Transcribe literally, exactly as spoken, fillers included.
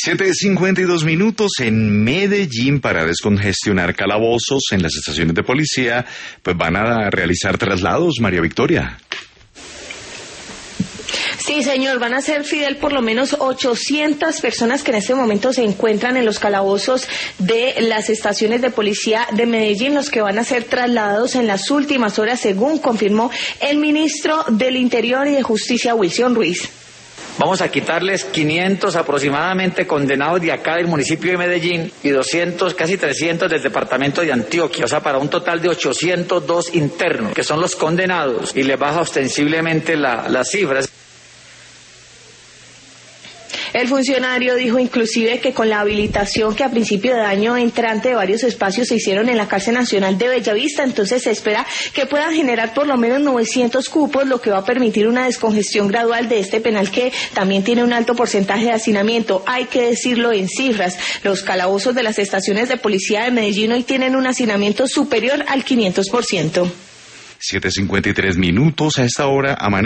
siete cincuenta y dos minutos en Medellín. Para descongestionar calabozos en las estaciones de policía, pues van a realizar traslados, María Victoria. Sí, señor, van a ser, Fidel, por lo menos ochocientas personas que en este momento se encuentran en los calabozos de las estaciones de policía de Medellín, los que van a ser trasladados en las últimas horas, según confirmó el ministro del Interior y de Justicia, Wilson Ruiz. Vamos a quitarles quinientos aproximadamente condenados de acá del municipio de Medellín y doscientos, casi trescientos del departamento de Antioquia, o sea, para un total de ochocientos dos internos, que son los condenados, y les baja ostensiblemente la, las cifras. El funcionario dijo inclusive que con la habilitación que a principio de año entrante de varios espacios se hicieron en la cárcel nacional de Bellavista, entonces se espera que puedan generar por lo menos novecientos cupos, lo que va a permitir una descongestión gradual de este penal que también tiene un alto porcentaje de hacinamiento. Hay que decirlo en cifras, los calabozos de las estaciones de policía de Medellín hoy tienen un hacinamiento superior al quinientos por ciento. siete cincuenta y tres minutos a esta hora.